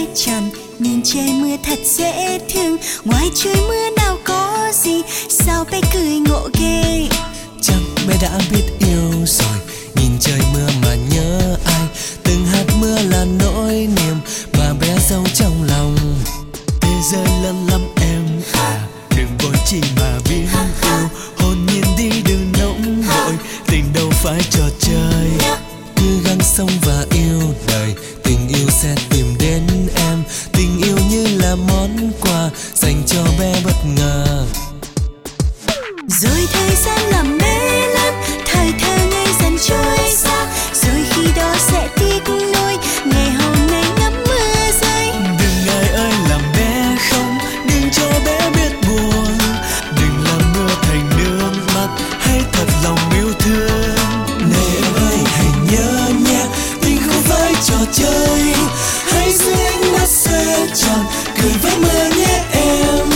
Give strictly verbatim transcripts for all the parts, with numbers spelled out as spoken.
tròn, nhìn trời mưa thật dễ thương. Ngoài trời mưa nào có gì, sao bé cười ngộ ghê. Chắc bé đã biết yêu rồi, nhìn trời mưa mà nhớ ai. Từng hạt mưa là nỗi niềm mà bé giấu trong lòng. Thế giới lớn lắm em à, đừng vội chỉ mà biết yêu. Hồn nhiên đi đừng nóng vội, tình đâu phải trò chơi. Cứ gắng sống và yêu đời, tình yêu sẽ tìm đến em. Tình yêu như là món quà dành cho bé bất ngờ. Rồi thời gian làm bé lớn, thời thơ ngây dần trôi xa. Rồi khi đó sẽ tiếc nuối ngày hôm nay ngắm mưa rơi. Đừng ngại ơi làm bé không, đừng cho bé biết buồn. Đừng làm mưa thành nước mắt, hãy thật lòng yêu thương. Này em ơi hãy nhớ nhé, tình không phải trò chơi. Hãy giữ ánh mắt xoay tròn, cười với mưa nhé em.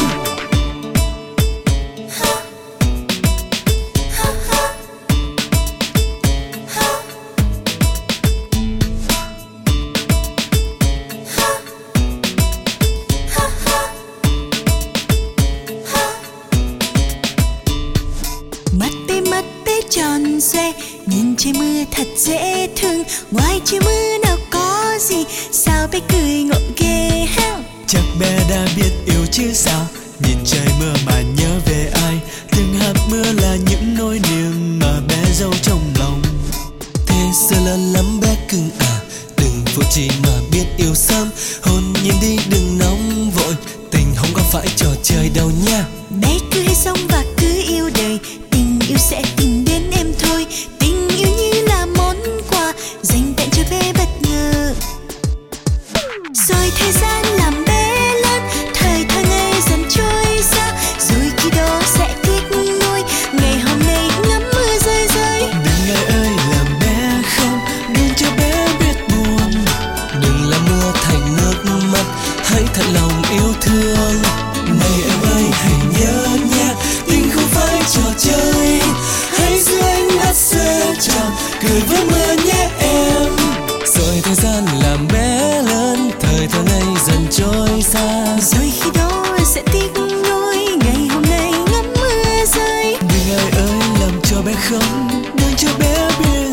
Tròn xoe, nhìn trời mưa thật dễ thương. Ngoài trời mưa nào có gì, sao bé cười ngộ ghê ha. Chắc bé đã biết yêu chứ sao, nhìn trời mưa mà nhớ về ai. Từng hạt mưa là những nỗi niềm mà bé giấu trong lòng. Thế giờ lớn lắm bé cưng à, đừng vội chỉ mà biết yêu sớm. Hồn nhiên đi đừng nóng vội, tình không có phải trò chơi đâu nha. Bé cứ hãy sống và cứ yêu đời, tình yêu sẽ tìm đến em thôi. Tình yêu như là món quà dành tặng cho bé bất ngờ. Rồi thời gian làm bé lớn, thời thơ ngây dần trôi xa. Rồi khi đó sẽ tiếc nuối ngày hôm nay ngắm mưa rơi rơi. Đừng ngại ơi làm bé không, đừng cho bé biết buồn. Đừng làm mưa thành nước mắt, hãy thật lòng yêu thương. Này em ơi hãy nhớ nhé, tình không phải trò chơi. Hãy giữ ánh mắt xoay tròn, cười với mưa nhé em. Rồi thời gian làm bé lớn, thời thơ ngây dần trôi xa. Rồi khi đó sẽ tiếc nuối ngày hôm nay ngắm mưa rơi. Đừng ai ơi làm cho bé không, đừng cho bé biết